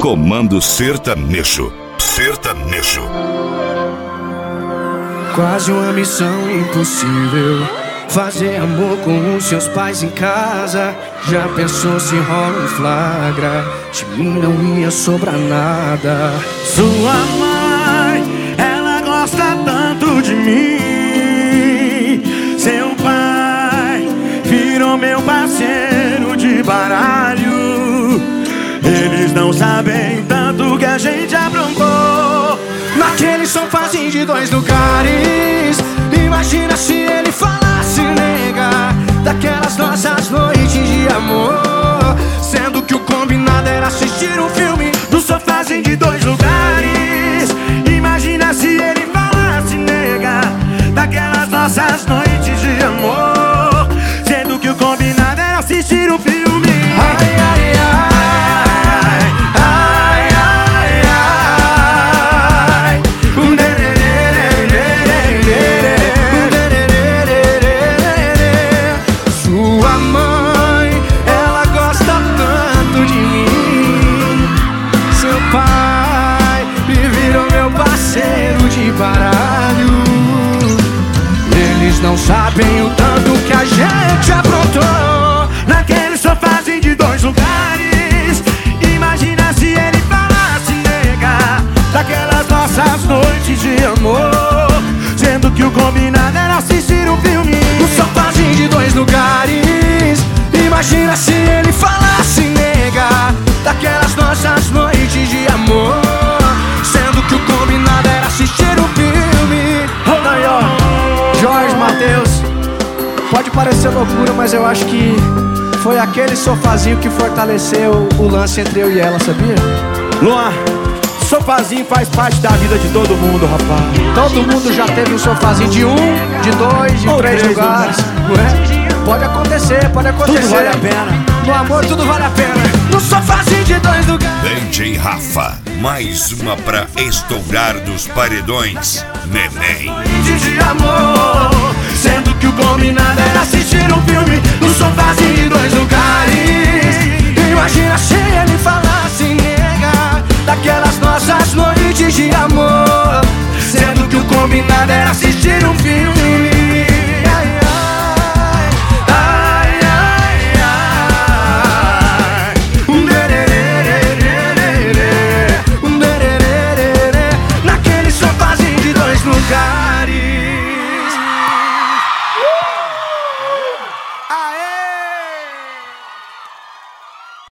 Comando Sertanejo. Sertanejo. Quase uma missão impossível, fazer amor com os seus pais em casa. Já pensou se rola um flagra? De mim não ia sobrar nada. Sua mãe, ela gosta tanto de mim. Seu pai virou meu parceiro de baralho. Eles não sabem tanto que a gente aprontou naquele sofazinho de 2 lugares. Imagina se ele falasse, nega, daquelas nossas noites de amor, sendo que o combinado era assistir um filme no sofazinho de 2 lugares. Imagina se ele falasse, nega, daquelas nossas noites de amor, sendo que o combinado era assistir um filme. Ai, ai, ai. Baralho. Eles não sabem o tanto que a gente aprontou naquele sofazinho de 2 lugares. Imagina se ele falasse, nega, daquelas nossas noites de amor, sendo que o combinado era assistir um filme no sofazinho de 2 lugares. Imagina se ele falasse, nega, daquelas nossas noites de amor, sendo que o combinado era assistir um filme. Aí, ó, Jorge, Matheus, pode parecer loucura, mas eu acho que foi aquele sofazinho que fortaleceu o lance entre eu e ela, sabia? Luan, sofazinho faz parte da vida de todo mundo, rapaz. Todo mundo já teve um sofazinho de 1, de 2, de 3 lugares, não é? Pode acontecer, pode acontecer. Tudo vale a pena. No amor tudo vale a pena. No sofazinho de 2 lugares. DJ Rafa, mais uma pra estourar dos paredões. Neném. De amor, sendo que o combinado era assistir um filme no sofazinho de 2 lugares. Imagina se ele falasse, nega, daquelas nossas noites de amor, sendo que o combinado era assistir um filme.